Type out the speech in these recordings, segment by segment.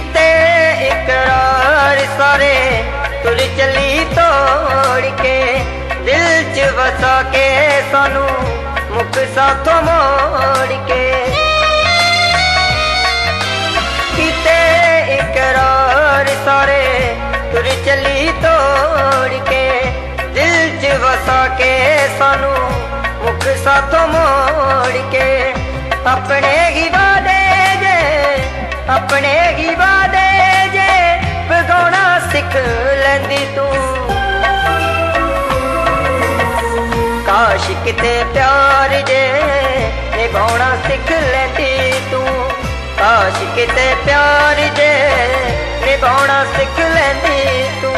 किते इकरार सारे तुर चली तोड़ के, दिल च वसा के सानू मुख साथों मोड़ के। किते इकरार सारे तुर चली तोड़ के, दिल च वसा के सानू मुख साथों मोड़ के। अपने ही वादे जे, अपने ही वादे जे भगाना सिख लैंदी तू। काश किते प्यार जे निभाना सिख लैंदी तू। काश किते प्यार जे निभाना सिख लैंदी तू।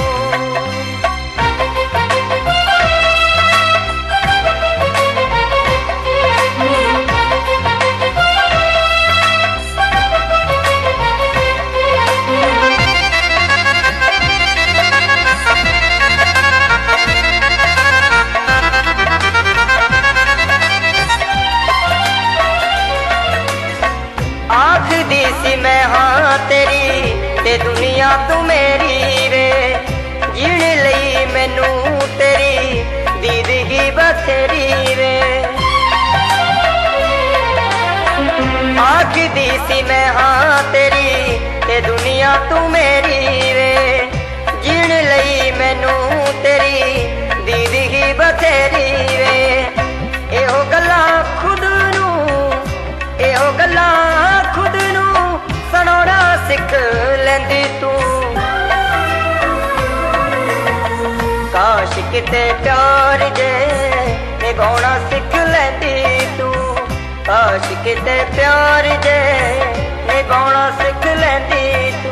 आखदी सी मैं हाँ तेरी ते दुनिया तू मेरी वे, जीण लई मैनू तेरी दीद ही बथेरी वे। आखदी सी मैं हाँ तेरी ते दुनिया तू मेरी वे, जीण लई मैनू तेरी दीद ही बथेरी वे। एहो गल्लां खुद नू, एहो गल्लां खुद नू सुनाना सिख लैंदी तू। काश किते प्यार जे निभाना सिख लैंदी तू। काश किते प्यार जे निभाना सिख लैंदी तू।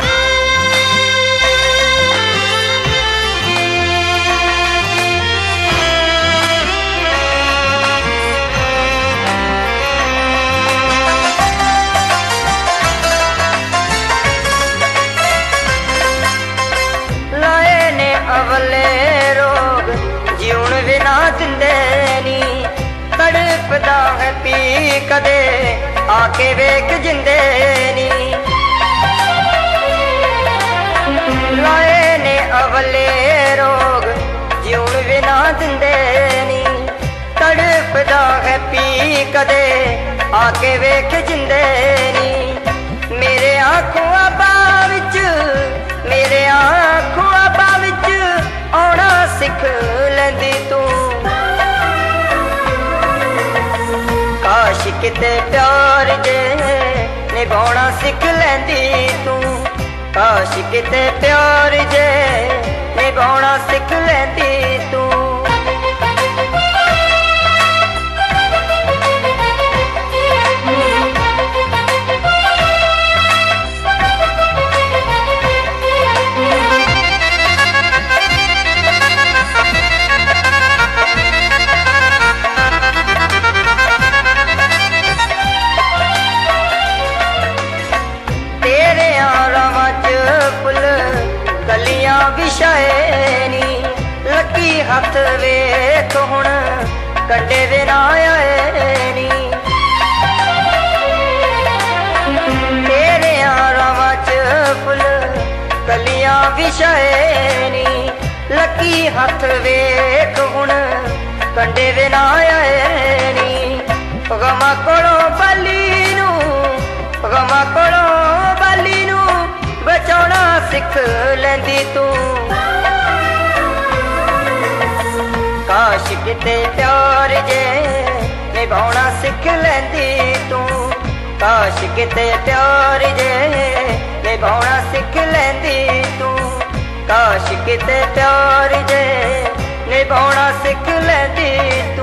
अवले रोग जीवन बिना जिंदे नी, तड़पदा है पी कदे आके वेख जिंदे नी। लाए ने अवले रोग जीवन बिना जिंदे नी, तड़पदा है पी कदे आके वेख जिंदे नी। मेरे आंखों आबा विच, मेरे आंखों आबा विच आना सिख लैंदी तू। काश किते प्यार जे निभाना सिख लैंदी तू। काश किते प्यार जे निभाना सिख लैंदी तू। गलियां विछाए नी, लगी हथ वेख हुण कंडे बिना आए नी। तेरे रावां च फुल गलियां विछाए नी, लगी हथ वेख हुण कंडे बिना आए नी। गमा कोलों बाली नू, गमा कोलों बाली नू बचाना सिख लैंदी तू। काश किते प्यार जे निभाना सिख लैंदी तू। काश किते प्यार जे निभाना सिख लैंदी तू। काश किते प्यार जे निभाना सिख लैंदी।